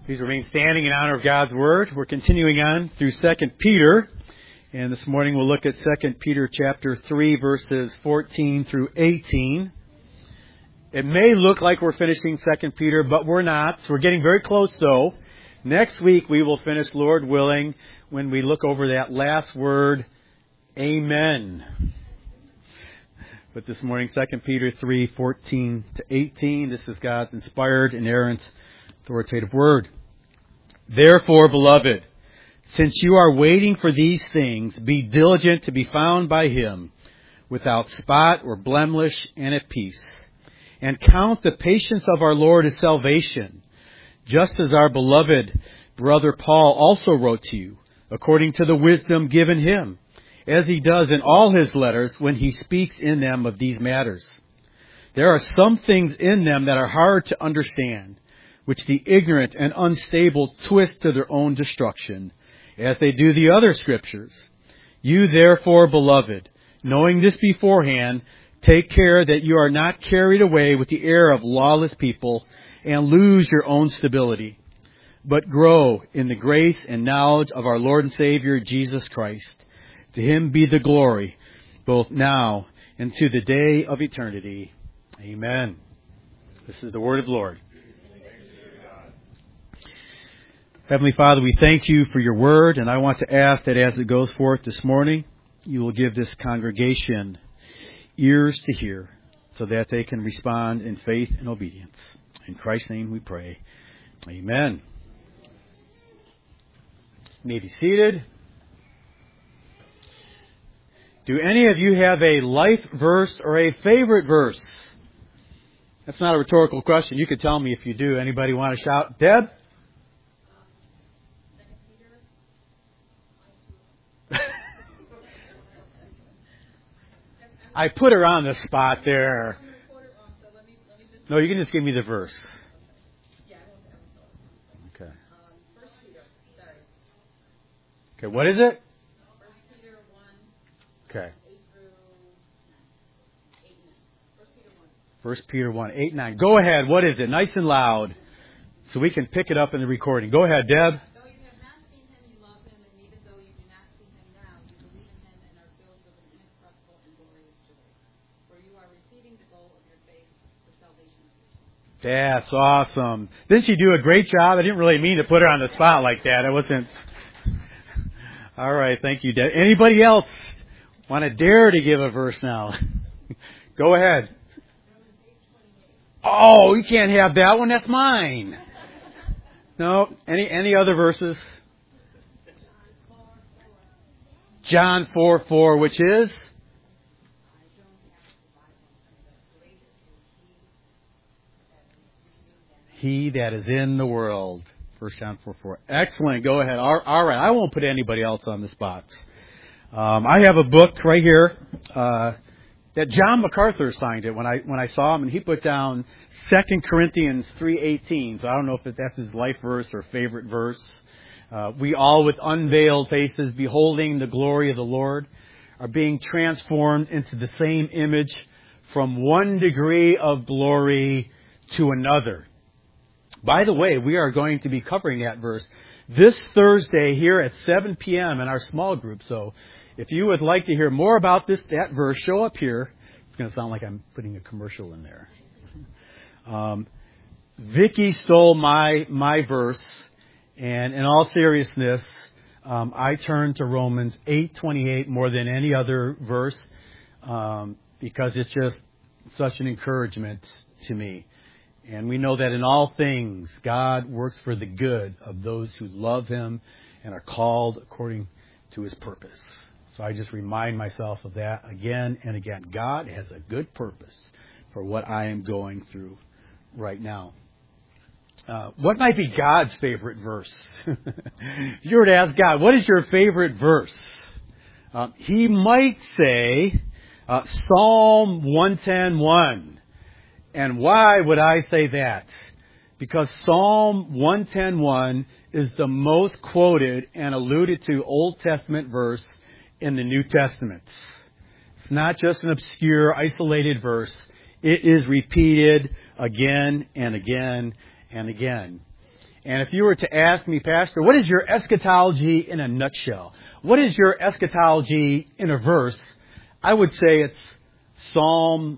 Please remain standing in honor of God's Word. We're continuing on through 2 Peter. And this morning we'll look at 2 Peter chapter 3, verses 14 through 18. It may look like we're finishing 2 Peter, but we're not. We're getting very close, though. Next week we will finish, Lord willing, when we look over that last word, Amen. But this morning, 2 Peter 3, 14 to 18, this is God's inspired, inerrant, authoritative word. Therefore, beloved, since you are waiting for these things, be diligent to be found by Him, without spot or blemish and at peace. And count the patience of our Lord as salvation, just as our beloved brother Paul also wrote to you, according to the wisdom given him, as he does in all his letters when he speaks in them of these matters. There are some things in them that are hard to understand, which the ignorant and unstable twist to their own destruction, as they do the other scriptures. You therefore, beloved, knowing this beforehand, take care that you are not carried away with the error of lawless people and lose your own stability, but grow in the grace and knowledge of our Lord and Savior, Jesus Christ. To Him be the glory, both now and to the day of eternity. Amen. This is the word of the Lord. Heavenly Father, we thank you for your word, and I want to ask that as it goes forth this morning, you will give this congregation ears to hear so that they can respond in faith and obedience. In Christ's name we pray. Amen. You may be seated. Do any of you have a life verse or a favorite verse? That's not a rhetorical question. You could tell me if you do. Anybody want to shout? Deb? I put her on the spot there. No, you can just give me the verse. Okay. Okay, what is it? Okay. 1 Peter 1, 8, 9. Go ahead. What is it? Nice and loud so we can pick it up in the recording. Go ahead, Deb. That's awesome. Didn't she do a great job? I didn't really mean to put her on the spot like that. I wasn't. All right. Thank you, Deb. Anybody else want to dare to give a verse now? Go ahead. Oh, you can't have that one. That's mine. No. Any other verses? John 4:4, which is? He that is in the world. 1 John 4:4. Excellent. Go ahead. All right. I won't put anybody else on the spot. I have a book right here that John MacArthur signed it when I saw him, and he put down 2 Corinthians 3:18. So I don't know if that's his life verse or favorite verse. We all with unveiled faces, beholding the glory of the Lord, are being transformed into the same image from one degree of glory to another. By the way, we are going to be covering that verse this Thursday here at 7 p.m. in our small group. So if you would like to hear more about that verse, show up here. It's going to sound like I'm putting a commercial in there. Vicky stole my verse, and in all seriousness, I turn to Romans 8:28 more than any other verse because it's just such an encouragement to me. And we know that in all things, God works for the good of those who love Him and are called according to His purpose. So I just remind myself of that again and again. God has a good purpose for what I am going through right now. What might be God's favorite verse? If you were to ask God, what is your favorite verse? He might say Psalm 110:1. And why would I say that? Because Psalm 110:1 is the most quoted and alluded to Old Testament verse in the New Testament. It's not just an obscure, isolated verse. It is repeated again and again and again. And if you were to ask me, Pastor, what is your eschatology in a nutshell? What is your eschatology in a verse? I would say it's Psalm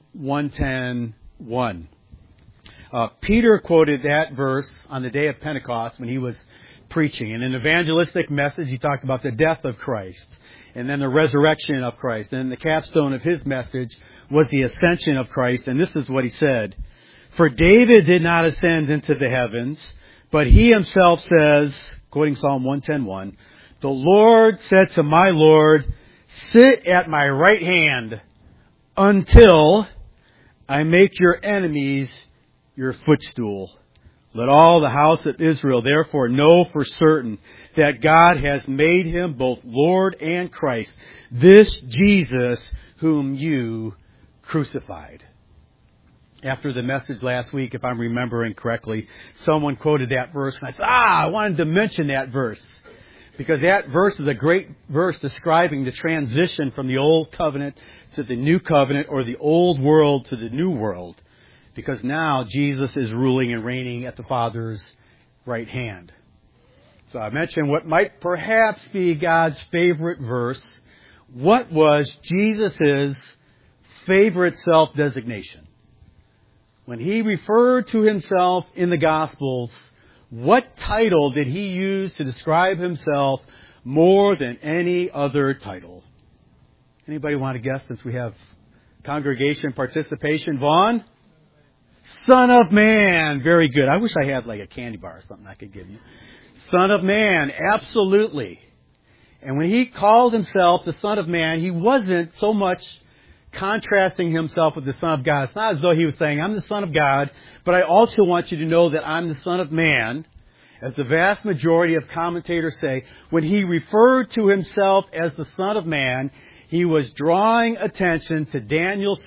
110:1. Peter quoted that verse on the day of Pentecost when he was preaching. In an evangelistic message, he talked about the death of Christ and then the resurrection of Christ. And the capstone of his message was the ascension of Christ. And this is what he said. For David did not ascend into the heavens, but he himself says, quoting Psalm 110:1, the Lord said to my Lord, sit at my right hand until I make your enemies your footstool. Let all the house of Israel therefore know for certain that God has made him both Lord and Christ, this Jesus whom you crucified. After the message last week, if I'm remembering correctly, someone quoted that verse, and I said, I wanted to mention that verse. Because that verse is a great verse describing the transition from the old covenant to the new covenant, or the old world to the new world. Because now Jesus is ruling and reigning at the Father's right hand. So I mentioned what might perhaps be God's favorite verse. What was Jesus' favorite self-designation? When he referred to himself in the Gospels, what title did he use to describe himself more than any other title? Anybody want to guess, since we have congregation participation? Vaughn? Son of Man. Very good. I wish I had like a candy bar or something I could give you. Son of Man. Absolutely. And when he called himself the Son of Man, he wasn't so much contrasting himself with the Son of God. It's not as though he was saying, I'm the Son of God, but I also want you to know that I'm the Son of Man. As the vast majority of commentators say, when he referred to himself as the Son of Man, he was drawing attention to Daniel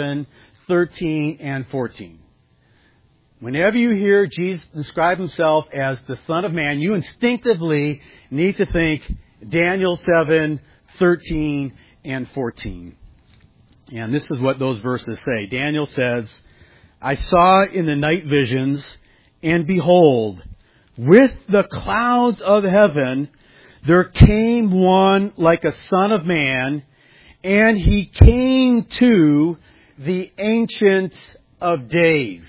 7:13 and 14. Whenever you hear Jesus describe himself as the Son of Man, you instinctively need to think Daniel 7:13 and 14. And this is what those verses say. Daniel says, I saw in the night visions, and behold, with the clouds of heaven, there came one like a son of man, and he came to the Ancient of Days.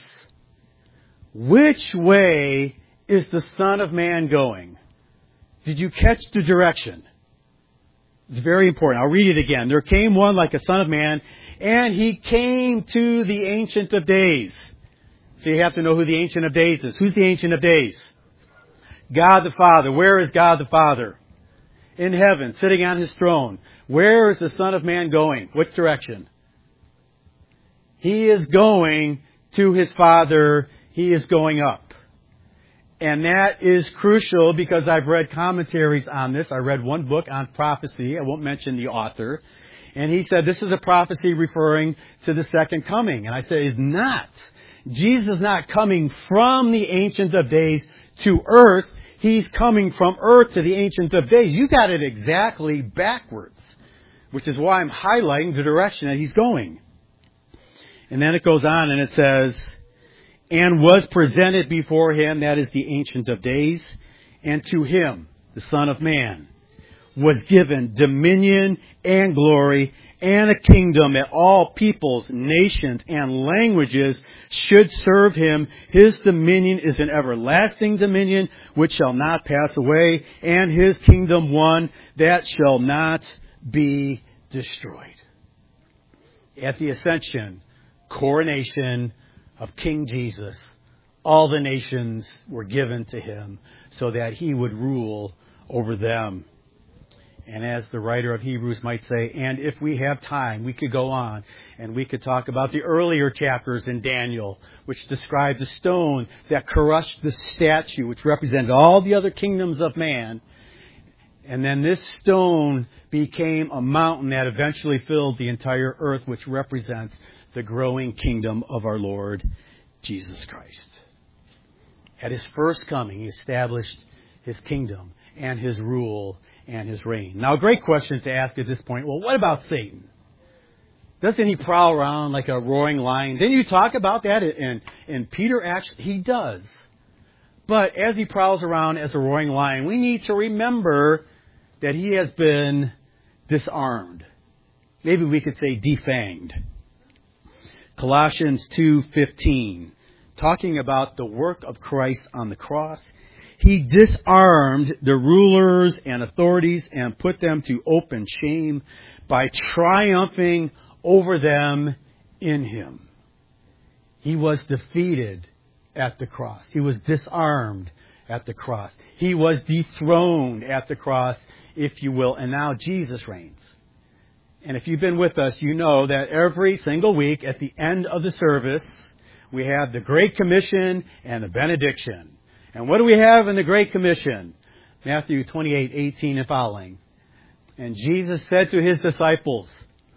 Which way is the Son of Man going? Did you catch the direction? It's very important. I'll read it again. There came one like a son of man, and he came to the Ancient of Days. So you have to know who the Ancient of Days is. Who's the Ancient of Days? God the Father. Where is God the Father? In heaven, sitting on his throne. Where is the Son of Man going? Which direction? He is going to his Father. He is going up. And that is crucial because I've read commentaries on this. I read one book on prophecy. I won't mention the author. And he said this is a prophecy referring to the second coming. And I said it's not. Jesus is not coming from the Ancient of Days to earth. He's coming from earth to the Ancient of Days. You got it exactly backwards, which is why I'm highlighting the direction that he's going. And then it goes on and it says, and was presented before him, that is the Ancient of Days, and to him, the Son of Man, was given dominion and glory and a kingdom that all peoples, nations, and languages should serve him. His dominion is an everlasting dominion which shall not pass away, and his kingdom one that shall not be destroyed. At the ascension, coronation of King Jesus, all the nations were given to him so that he would rule over them. And as the writer of Hebrews might say, and if we have time, we could go on and we could talk about the earlier chapters in Daniel, which describe the stone that crushed the statue, which represented all the other kingdoms of man. And then this stone became a mountain that eventually filled the entire earth, which represents the growing kingdom of our Lord Jesus Christ. At his first coming, he established his kingdom and his rule and his reign. Now, a great question to ask at this point, well, what about Satan? Doesn't he prowl around like a roaring lion? Didn't you talk about that? And Peter actually, he does. But as he prowls around as a roaring lion, we need to remember that he has been disarmed. Maybe we could say defanged. Colossians 2:15, talking about the work of Christ on the cross. He disarmed the rulers and authorities and put them to open shame by triumphing over them in him. He was defeated at the cross. He was disarmed at the cross. He was dethroned at the cross, if you will, and now Jesus reigns. And if you've been with us, you know that every single week at the end of the service, we have the Great Commission and the benediction. And what do we have in the Great Commission? Matthew 28:18 and following. And Jesus said to his disciples,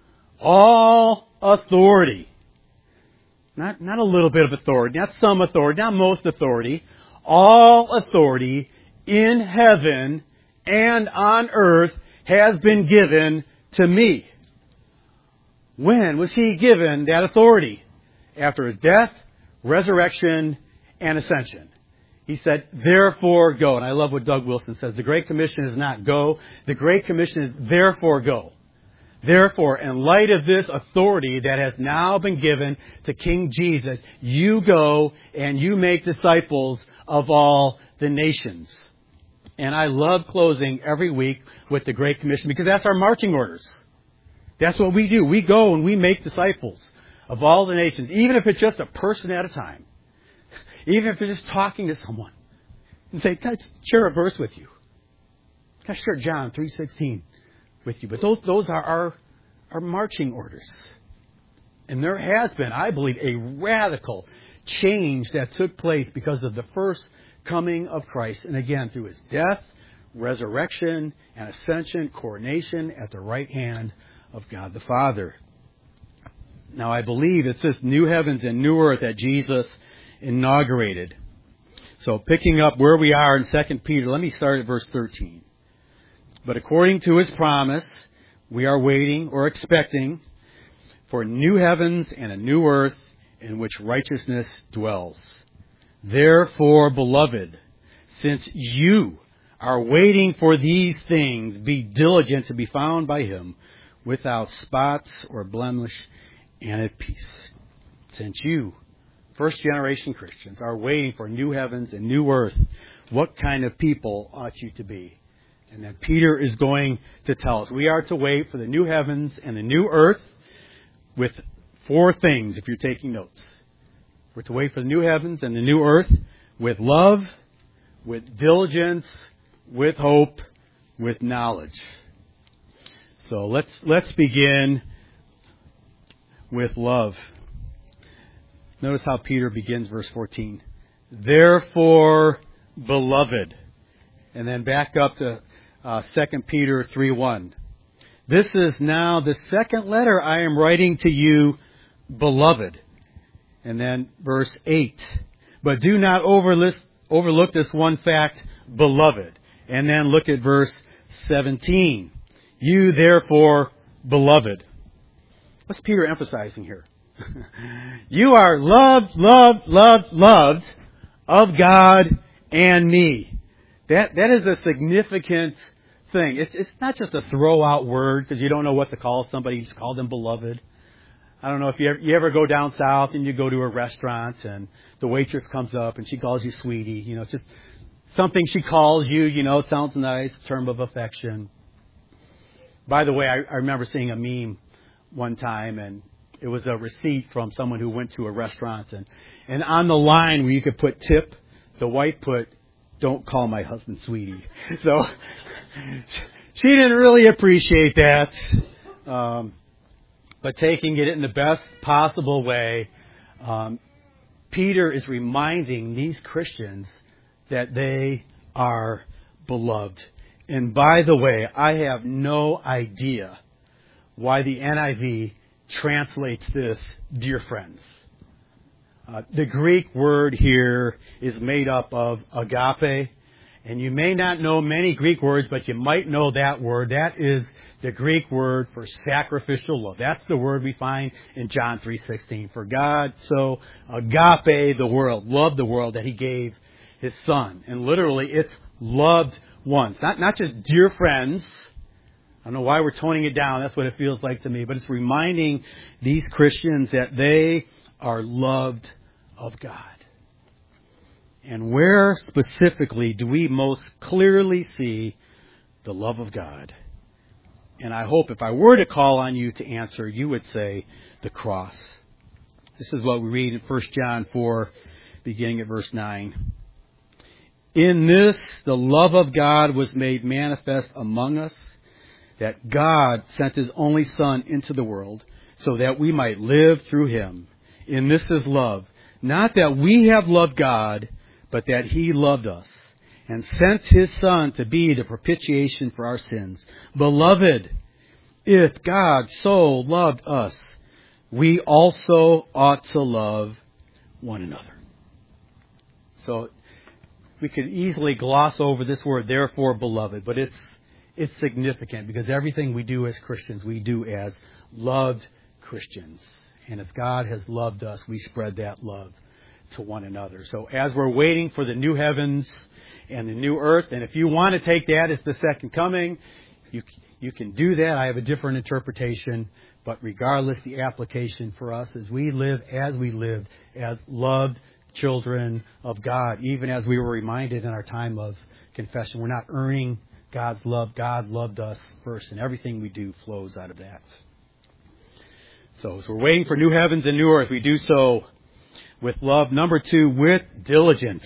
all authority, not a little bit of authority, not some authority, not most authority, all authority in heaven and on earth has been given to me. When was he given that authority? After his death, resurrection, and ascension. He said, therefore go. And I love what Doug Wilson says. The Great Commission is not go. The Great Commission is therefore go. Therefore, in light of this authority that has now been given to King Jesus, you go and you make disciples of all the nations. And I love closing every week with the Great Commission because that's our marching orders. That's what we do. We go and we make disciples of all the nations, even if it's just a person at a time. Even if you're just talking to someone and say, can I share a verse with you? Can I share John 3:16 with you? But those are our marching orders. And there has been, I believe, a radical change that took place because of the first coming of Christ. And again, through his death, resurrection, and ascension, coronation at the right hand of God the Father. Now, I believe it's this new heavens and new earth that Jesus inaugurated. So, picking up where we are in 2 Peter, let me start at verse 13. But according to his promise, we are waiting or expecting for new heavens and a new earth in which righteousness dwells. Therefore, beloved, since you are waiting for these things, be diligent to be found by him without spots or blemish and at peace. Since you, first generation Christians, are waiting for new heavens and new earth, what kind of people ought you to be? And then Peter is going to tell us we are to wait for the new heavens and the new earth with 4 things, if you're taking notes. We're to wait for the new heavens and the new earth with love, with diligence, with hope, with knowledge. So let's begin with love. Notice how Peter begins verse 14. Therefore, beloved. And then back up to 2 Peter 3:1. This is now the second letter I am writing to you, beloved. And then verse 8. But do not overlook this one fact, beloved. And then look at verse 17. You therefore, beloved. What's Peter emphasizing here? You are loved of God and me. That is a significant thing. It's not just a throw out word because you don't know what to call somebody. You just call them beloved. I don't know if you ever go down south and you go to a restaurant and the waitress comes up and she calls you sweetie. You know, it's just something she calls you, you know, it sounds nice, term of affection. By the way, I remember seeing a meme one time, and it was a receipt from someone who went to a restaurant. And on the line where you could put tip, the wife put, don't call my husband sweetie. So she didn't really appreciate that. But taking it in the best possible way, Peter is reminding these Christians that they are beloved. And by the way, I have no idea why the NIV translates this, dear friends. The Greek word here is made up of agape. And you may not know many Greek words, but you might know that word. That is the Greek word for sacrificial love. That's the word we find in John 3:16. For God so agape the world, loved the world, that he gave His Son. And literally, it's loved ones. Not just dear friends. I don't know why we're toning it down. That's what it feels like to me. But it's reminding these Christians that they are loved of God. And where specifically do we most clearly see the love of God? And I hope if I were to call on you to answer, you would say the cross. This is what we read in 1 John 4, beginning at verse 9. In this, the love of God was made manifest among us, that God sent His only Son into the world, so that we might live through Him. In this is love, not that we have loved God, but that He loved us, and sent His Son to be the propitiation for our sins. Beloved, if God so loved us, we also ought to love one another. So we could easily gloss over this word, therefore, beloved, but it's significant because everything we do as Christians, we do as loved Christians. And as God has loved us, we spread that love to one another. So as we're waiting for the new heavens and the new earth, and if you want to take that as the second coming, you can do that. I have a different interpretation, but regardless, the application for us is we live as loved children of God, even as we were reminded in our time of confession. We're not earning God's love. God loved us first, and everything we do flows out of that. So as we're waiting for new heavens and new earth, we do so with love. Number 2, with diligence.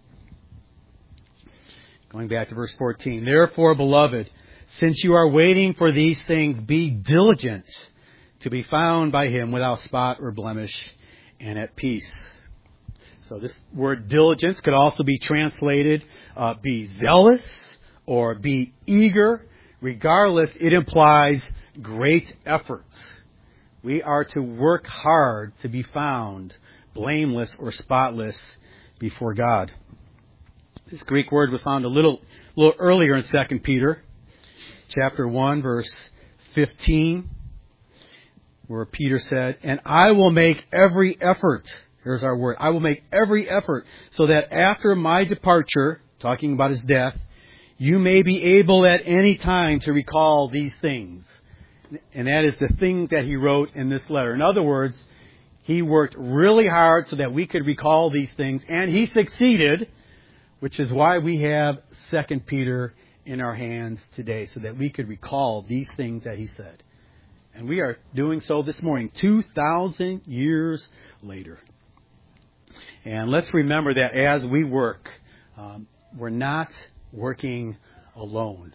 Going back to verse 14. Therefore, beloved, since you are waiting for these things, be diligent to be found by Him without spot or blemish and at peace. So this word diligence could also be translated be zealous or be eager. Regardless, it implies great efforts. We are to work hard to be found blameless or spotless before God. This Greek word was found a little earlier in 2 Peter chapter 1, verse 15, where Peter said, and I will make every effort, here's our word, I will make every effort so that after my departure, talking about His death, you may be able at any time to recall these things. And that is the thing that he wrote in this letter. In other words, he worked really hard so that we could recall these things, and he succeeded, which is why we have 2 Peter in our hands today, so that we could recall these things that he said. And we are doing so this morning, 2,000 years later. And let's remember that as we work, we're not working alone.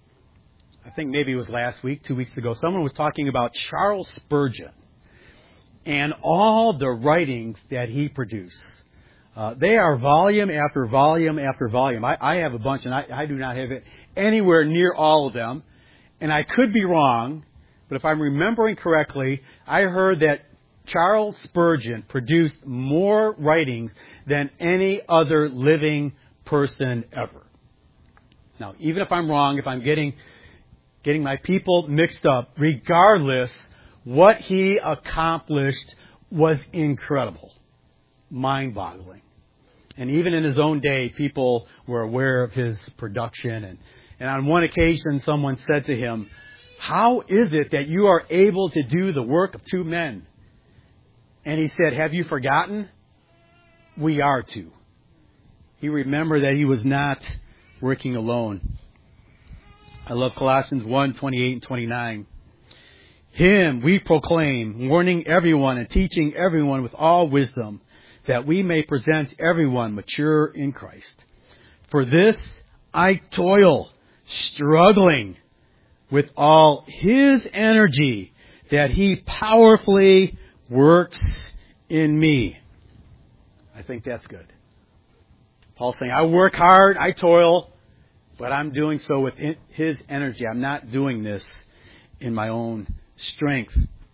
I think maybe it was last week, 2 weeks ago, someone was talking about Charles Spurgeon and all the writings that he produced. They are volume after volume after volume. I have a bunch, and I do not have it anywhere near all of them. And I could be wrong, but if I'm remembering correctly, I heard that Charles Spurgeon produced more writings than any other living person ever. Now, even if I'm wrong, if I'm getting my people mixed up, regardless, what he accomplished was incredible, mind-boggling. And even in his own day, people were aware of his production. And on one occasion, someone said to him, how is it that you are able to do the work of two men? And he said, have you forgotten? We are two. He remembered that he was not working alone. I love Colossians 1:28 and 29. Him we proclaim, warning everyone and teaching everyone with all wisdom, that we may present everyone mature in Christ. For this I toil, struggling with all His energy that He powerfully works in me. I think that's good. Paul's saying, I work hard, I toil, but I'm doing so with His energy. I'm not doing this in my own strength.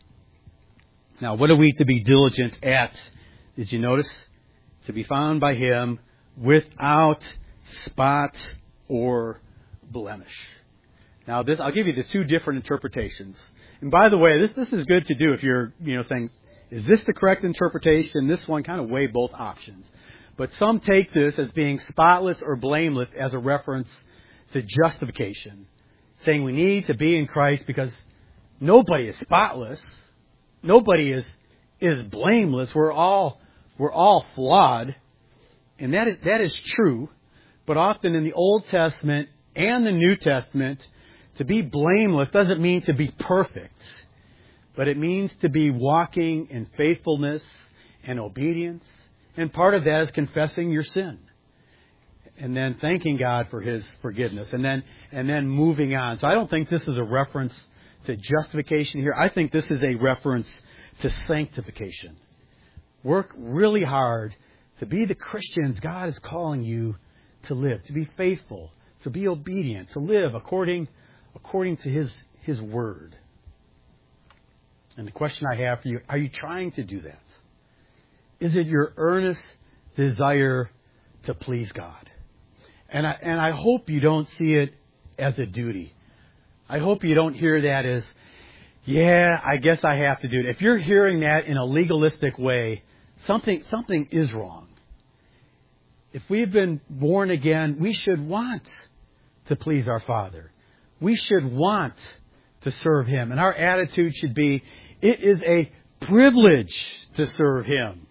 Now, what are we to be diligent at? Did you notice? To be found by Him without spot or blemish. Now, I'll give you the two different interpretations. And by the way, this is good to do if you're, thinking, is this the correct interpretation? This one, kind of weigh both options. But some take this as being spotless or blameless as a reference to justification, saying we need to be in Christ because nobody is spotless. Nobody is blameless. We're all flawed. And that is true. But often in the Old Testament and the New Testament, to be blameless doesn't mean to be perfect. But it means to be walking in faithfulness and obedience. And part of that is confessing your sin. And then thanking God for His forgiveness. And then moving on. So I don't think this is a reference to justification here. I think this is a reference to sanctification. Work really hard to be the Christians God is calling you to live, to be faithful, to be obedient, to live according to His Word. And the question I have for you, are you trying to do that? Is it your earnest desire to please God? And I hope you don't see it as a duty. I hope you don't hear that as, yeah, I guess I have to do it. If you're hearing that in a legalistic way, something is wrong. If we've been born again, we should want to please our Father. We should want to serve Him. And our attitude should be, it is a privilege to serve Him.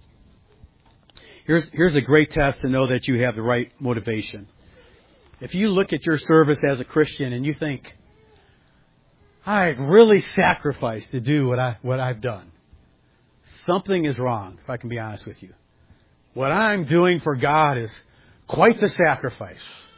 Here's a great test to know that you have the right motivation. If you look at your service as a Christian and you think, I've really sacrificed to do what I've done, something is wrong, if I can be honest with you. What I'm doing for God is quite the sacrifice.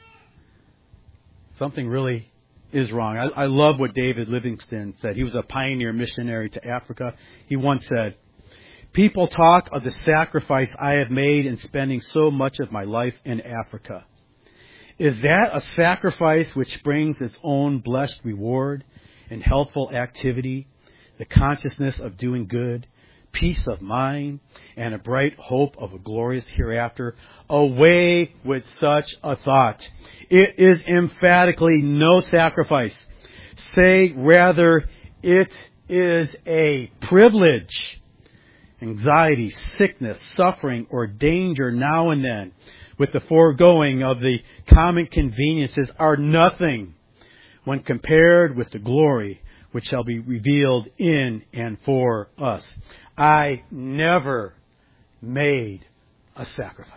Something really is wrong. I love what David Livingstone said. He was a pioneer missionary to Africa. He once said, people talk of the sacrifice I have made in spending so much of my life in Africa. Is that a sacrifice which brings its own blessed reward in healthful activity, the consciousness of doing good, peace of mind, and a bright hope of a glorious hereafter? Away with such a thought. It is emphatically no sacrifice. Say rather, it is a privilege. Anxiety, sickness, suffering, or danger now and then, with the foregoing of the common conveniences, are nothing when compared with the glory which shall be revealed in and for us. I never made a sacrifice.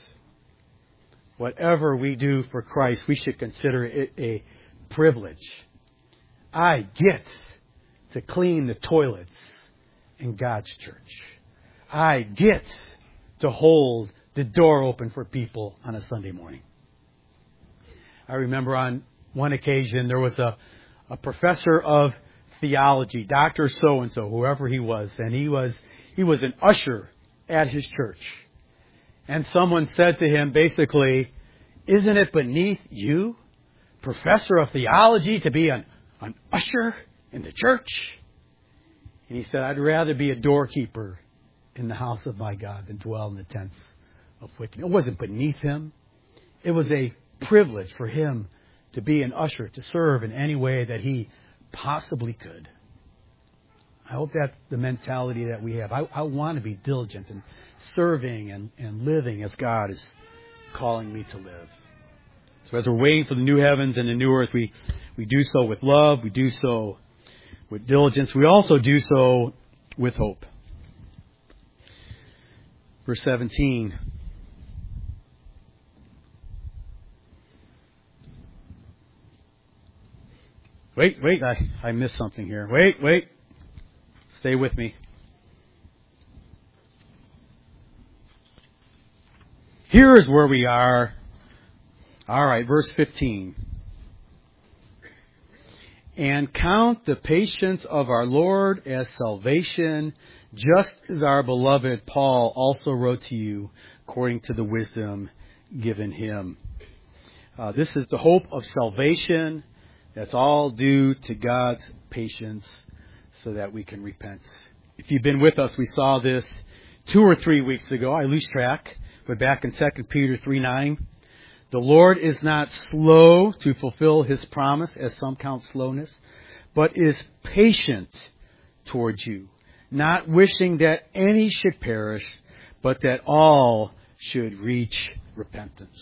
Whatever we do for Christ, we should consider it a privilege. I get to clean the toilets in God's church. I get to hold the door open for people on a Sunday morning. I remember on one occasion there was a professor of theology, Dr. So-and-so, whoever he was, and he was an usher at his church. And someone said to him basically, isn't it beneath you, professor of theology, to be an usher in the church? And he said, I'd rather be a doorkeeper in the house of my God than dwell in the tents of wickedness. It wasn't beneath him. It was a privilege for him to be an usher, to serve in any way that he possibly could. I hope that's the mentality that we have. I want to be diligent in serving and living as God is calling me to live. So as we're waiting for the new heavens and the new earth, we do so with love. We do so with diligence. We also do so with hope. Verse 17. Wait, I missed something here. Wait. Stay with me. Here is where we are. All right, verse 15. And count the patience of our Lord as salvation, just as our beloved Paul also wrote to you, according to the wisdom given him. This is the hope of salvation. That's all due to God's patience so that we can repent. If you've been with us, we saw this 2 or 3 weeks ago. I lose track, but back in 2 Peter 3:9. The Lord is not slow to fulfill His promise, as some count slowness, but is patient towards you, not wishing that any should perish, but that all should reach repentance.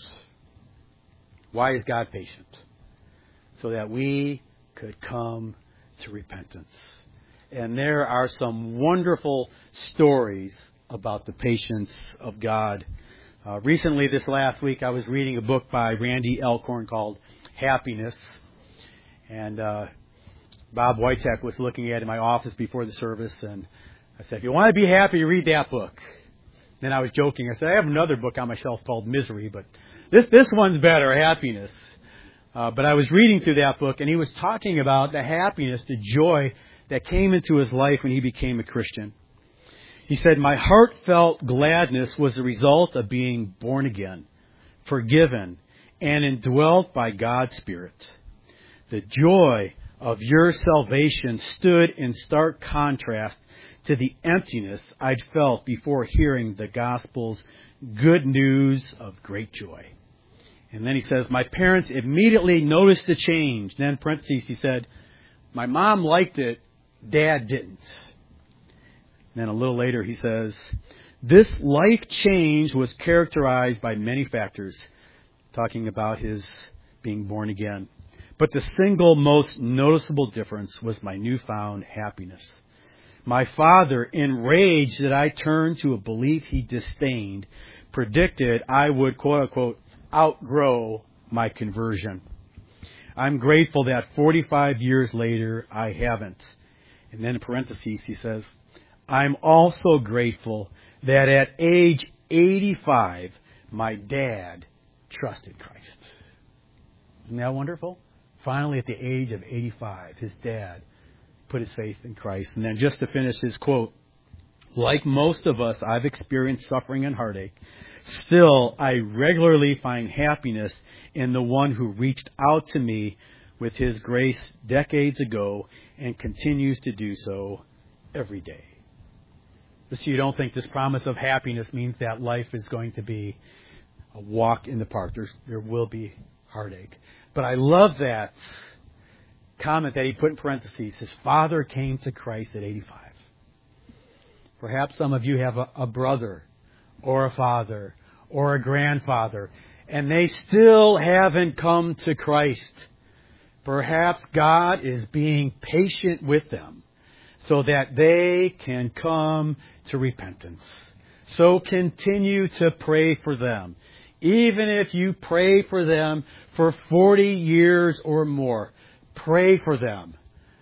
Why is God patient? So that we could come to repentance. And there are some wonderful stories about the patience of God. Recently, this last week, I was reading a book by Randy Alcorn called Happiness. And Bob Whitek was looking at it in my office before the service, and I said, if you want to be happy, read that book. Then I was joking. I said, I have another book on my shelf called Misery, but this one's better, Happiness. But I was reading through that book, and he was talking about the happiness, the joy that came into his life when he became a Christian. He said, my heartfelt gladness was the result of being born again, forgiven, and indwelt by God's Spirit. The joy of your salvation stood in stark contrast to the emptiness I'd felt before hearing the gospel's good news of great joy. And then he says, my parents immediately noticed the change. Then in parentheses he said, my mom liked it, Dad didn't. And then a little later he says, this life change was characterized by many factors, talking about his being born again. But the single most noticeable difference was my newfound happiness. My father, enraged that I turned to a belief he disdained, predicted I would, quote unquote, outgrow my conversion. I'm grateful that 45 years later I haven't. And then in parentheses he says, I'm also grateful that at age 85 my dad trusted Christ. Isn't that wonderful? Finally, at the age of 85, his dad put his faith in Christ. And then just to finish his quote, like most of us, I've experienced suffering and heartache. Still, I regularly find happiness in the one who reached out to me with his grace decades ago and continues to do so every day. So you don't think this promise of happiness means that life is going to be a walk in the park. There will be heartache. But I love that comment that he put in parentheses. His father came to Christ at 85. Perhaps some of you have a brother or a father or a grandfather, and they still haven't come to Christ. Perhaps God is being patient with them so that they can come to repentance. So continue to pray for them. Even if you pray for them for 40 years or more, pray for them.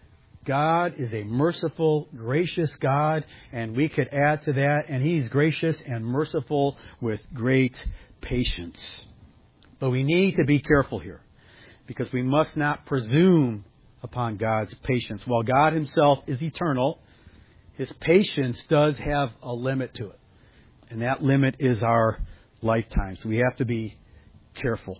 God is a merciful, gracious God, and we could add to that, and He's gracious and merciful with great patience. But we need to be careful here, because we must not presume upon God's patience. While God Himself is eternal, His patience does have a limit to it, and that limit is our lifetime. So we have to be careful.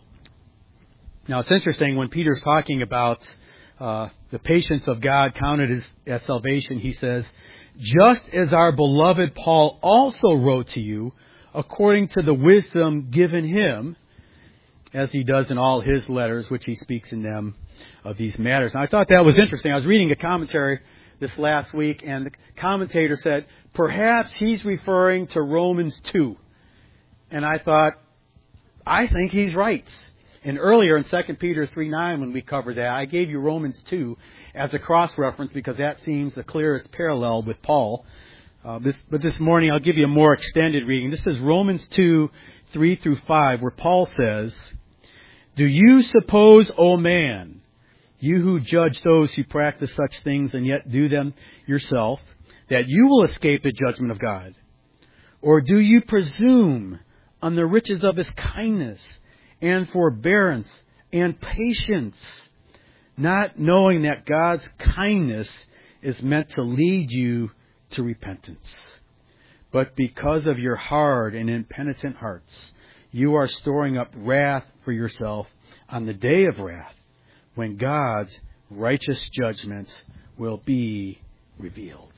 Now, it's interesting when Peter's talking about the patience of God counted as salvation, he says, just as our beloved Paul also wrote to you, according to the wisdom given him, as he does in all his letters, which he speaks in them of these matters. Now, I thought that was interesting. I was reading a commentary this last week, and the commentator said, perhaps he's referring to Romans 2. And I thought, I think he's right. And earlier in 2 Peter 3:9, when we covered that, I gave you Romans 2 as a cross-reference because that seems the clearest parallel with Paul. But this morning I'll give you a more extended reading. This is Romans 2, 3 through 5, where Paul says, do you suppose, O man, you who judge those who practice such things and yet do them yourself, that you will escape the judgment of God? Or do you presume on the riches of His kindness and forbearance and patience, not knowing that God's kindness is meant to lead you to repentance? But because of your hard and impenitent hearts, you are storing up wrath for yourself on the day of wrath, when God's righteous judgment will be revealed.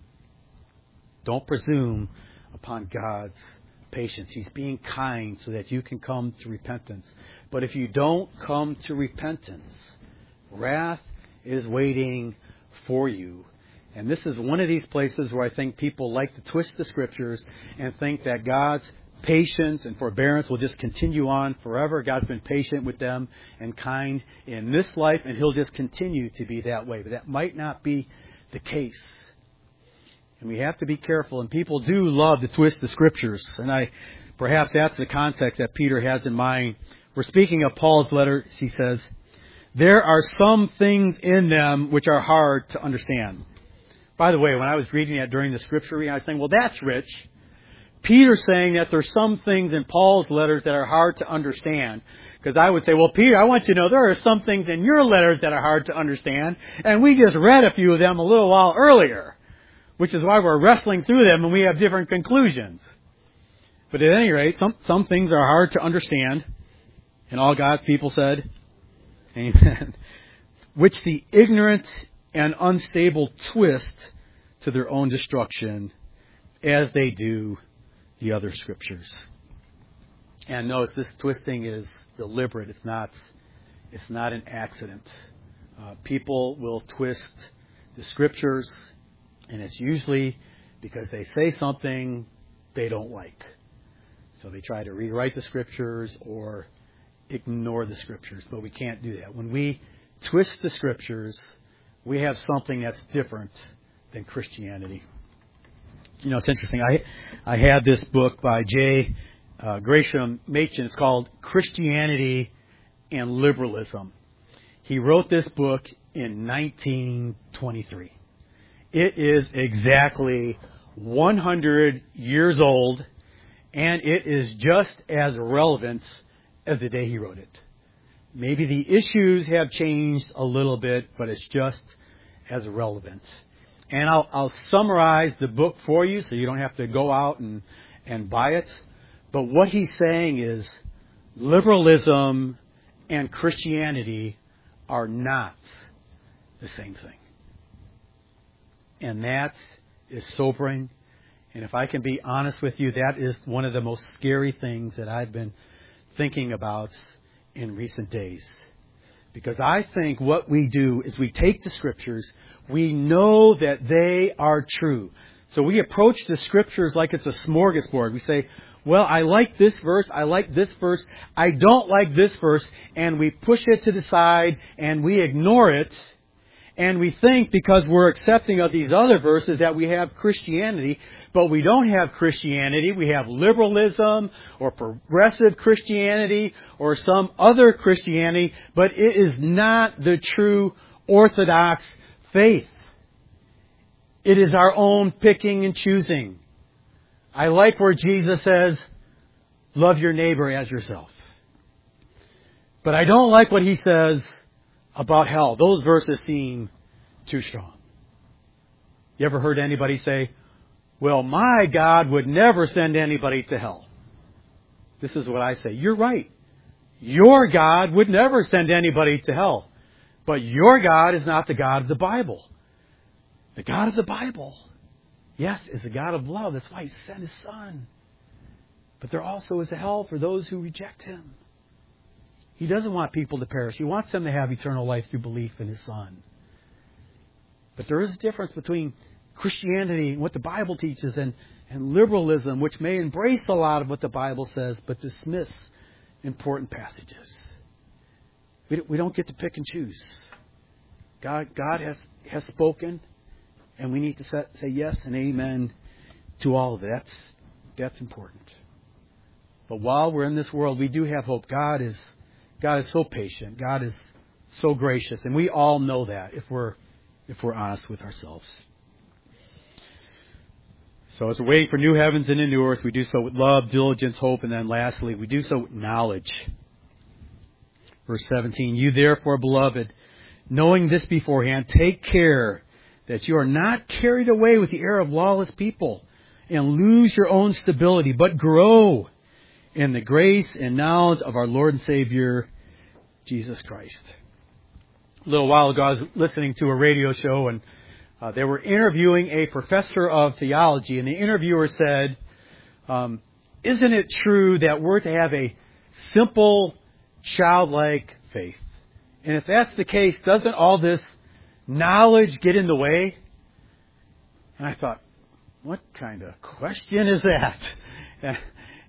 Don't presume upon God's patience. He's being kind so that you can come to repentance. But if you don't come to repentance, wrath is waiting for you. And this is one of these places where I think people like to twist the Scriptures and think that God's patience and forbearance will just continue on forever. God's been patient with them and kind in this life, and He'll just continue to be that way. But that might not be the case. And we have to be careful. And people do love to twist the Scriptures. And perhaps that's the context that Peter has in mind. We're speaking of Paul's letter. He says, there are some things in them which are hard to understand. By the way, when I was reading that during the Scripture reading, I was saying, well, that's rich. Peter's saying that there's some things in Paul's letters that are hard to understand. Because I would say, well, Peter, I want you to know there are some things in your letters that are hard to understand. And we just read a few of them a little while earlier. Which is why we're wrestling through them and we have different conclusions. But at any rate, some things are hard to understand. And all God's people said, amen. Which the ignorant and unstable twist to their own destruction, as they do the other Scriptures. And notice this twisting is deliberate. It's not an accident. People will twist the Scriptures, and it's usually because they say something they don't like. So they try to rewrite the Scriptures or ignore the Scriptures. But we can't do that. When we twist the Scriptures, we have something that's different than Christianity. You know, it's interesting. I had this book by J. Gresham Machen. It's called Christianity and Liberalism. He wrote this book in 1923. It is exactly 100 years old, and it is just as relevant as the day he wrote it. Maybe the issues have changed a little bit, but it's just as relevant. And I'll summarize the book for you so you don't have to go out and buy it. But what he's saying is liberalism and Christianity are not the same thing. And that is sobering. And if I can be honest with you, that is one of the most scary things that I've been thinking about in recent days. Because I think what we do is we take the Scriptures, we know that they are true. So we approach the Scriptures like it's a smorgasbord. We say, well, I like this verse, I like this verse, I don't like this verse, and we push it to the side and we ignore it. And we think because we're accepting of these other verses that we have Christianity, but we don't have Christianity. We have liberalism or progressive Christianity or some other Christianity, but it is not the true Orthodox faith. It is our own picking and choosing. I like where Jesus says, love your neighbor as yourself. But I don't like what He says about hell. Those verses seem too strong. You ever heard anybody say, well, my God would never send anybody to hell? This is what I say. You're right. Your God would never send anybody to hell. But your God is not the God of the Bible. The God of the Bible, yes, is a God of love. That's why He sent His Son. But there also is a hell for those who reject Him. He doesn't want people to perish. He wants them to have eternal life through belief in His Son. But there is a difference between Christianity and what the Bible teaches and liberalism, which may embrace a lot of what the Bible says, but dismiss important passages. We don't get to pick and choose. God has spoken, and we need to say yes and amen to all of it. That's important. But while we're in this world, we do have hope. God is so patient. God is so gracious. And we all know that if we're honest with ourselves. So as we're waiting for new heavens and a new earth, we do so with love, diligence, hope, and then lastly, we do so with knowledge. Verse 17, you therefore, beloved, knowing this beforehand, take care that you are not carried away with the error of lawless people and lose your own stability, but grow in the grace and knowledge of our Lord and Savior, Jesus Christ. A little while ago, I was listening to a radio show, and they were interviewing a professor of theology, and the interviewer said, isn't it true that we're to have a simple, childlike faith? And if that's the case, doesn't all this knowledge get in the way? And I thought, what kind of question is that?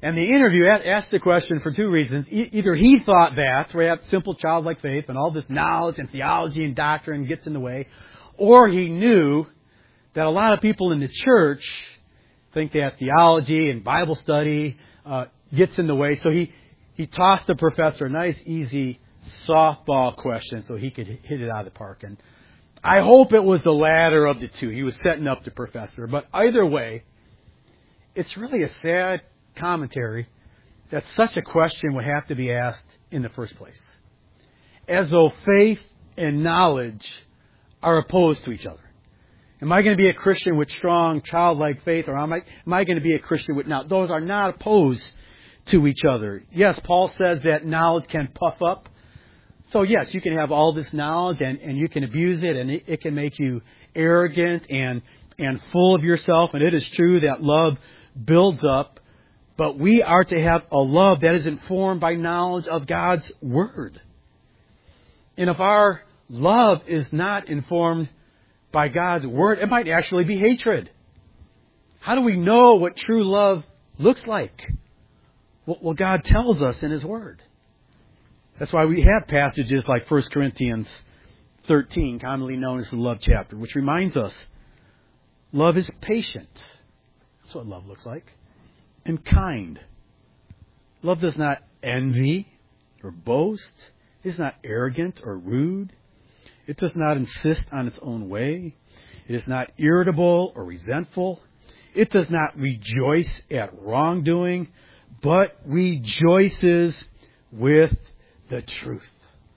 And the interview asked the question for two reasons. Either he thought that, where you have simple childlike faith and all this knowledge and theology and doctrine gets in the way, or he knew that a lot of people in the church think that theology and Bible study gets in the way. So he tossed the professor a nice, easy softball question so he could hit it out of the park. And I hope it was the latter of the two. He was setting up the professor. But either way, it's really a sad commentary that such a question would have to be asked in the first place. As though faith and knowledge are opposed to each other. Am I going to be a Christian with strong childlike faith, or am I going to be a Christian with knowledge? Those are not opposed to each other. Yes, Paul says that knowledge can puff up. So yes, you can have all this knowledge and you can abuse it, and it can make you arrogant and full of yourself. And it is true that love builds up, but we are to have a love that is informed by knowledge of God's Word. And if our love is not informed by God's Word, it might actually be hatred. How do we know what true love looks like? Well, God tells us in His Word. That's why we have passages like 1 Corinthians 13, commonly known as the love chapter, which reminds us love is patient. That's what love looks like. And kind. Love does not envy or boast. It is not arrogant or rude. It does not insist on its own way. It is not irritable or resentful. It does not rejoice at wrongdoing, but rejoices with the truth.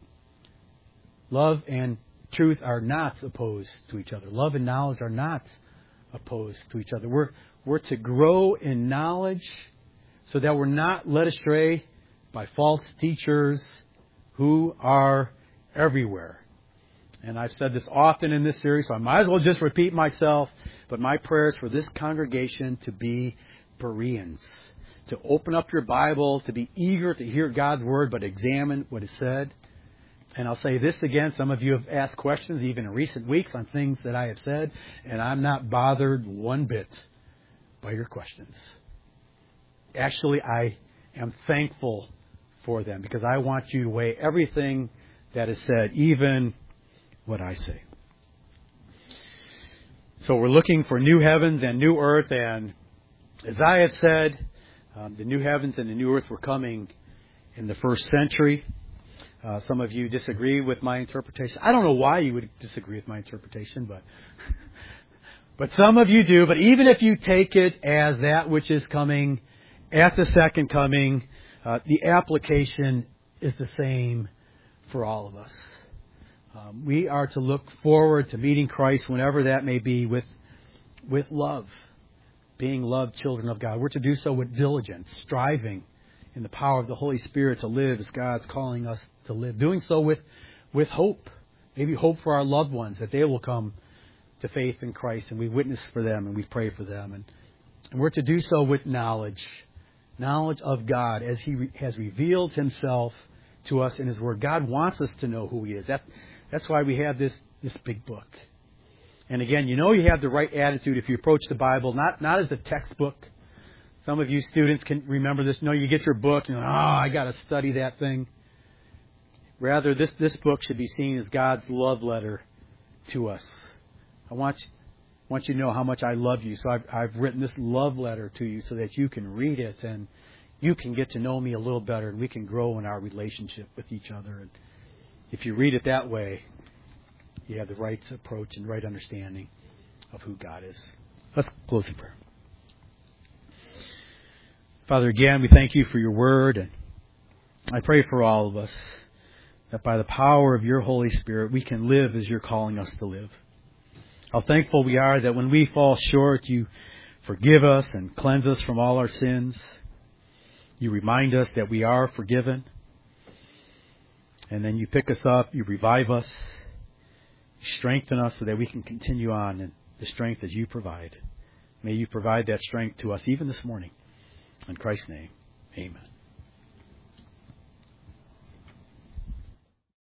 Love and truth are not opposed to each other. Love and knowledge are not opposed to each other. We're to grow in knowledge so that we're not led astray by false teachers who are everywhere. And I've said this often in this series, so I might as well just repeat myself. But my prayer is for this congregation to be Bereans, to open up your Bible, to be eager to hear God's Word, but examine what is said. And I'll say this again. Some of you have asked questions, even in recent weeks, on things that I have said, and I'm not bothered one bit by your questions. Actually, I am thankful for them, because I want you to weigh everything that is said, even what I say. So we're looking for new heavens and new earth, and as I have said, the new heavens and the new earth were coming in the first century. Some of you disagree with my interpretation. I don't know why you would disagree with my interpretation, but some of you do. But even if you take it as that which is coming at the second coming, the application is the same for all of us. We are to look forward to meeting Christ whenever that may be with love, being loved children of God. We're to do so with diligence, striving in the power of the Holy Spirit to live as God's calling us to live. Doing so with hope, maybe hope for our loved ones, that they will come to faith in Christ, and we witness for them and we pray for them. And we're to do so with knowledge of God as He has revealed Himself to us in His Word. God wants us to know who He is. That's why we have this big book. And again, you have the right attitude if you approach the Bible, not as a textbook. Some of you students can remember this. No, you get your book, I got to study that thing. Rather, this book should be seen as God's love letter to us. I want you to know how much I love you. So I've written this love letter to you so that you can read it and you can get to know me a little better, and we can grow in our relationship with each other. And if you read it that way, you have the right approach and right understanding of who God is. Let's close in prayer. Father, again, we thank you for your word, and I pray for all of us that by the power of your Holy Spirit, we can live as you're calling us to live. How thankful we are that when we fall short, you forgive us and cleanse us from all our sins. You remind us that we are forgiven. And then you pick us up, you revive us, you strengthen us so that we can continue on in the strength that you provide. May you provide that strength to us even this morning. In Christ's name, amen.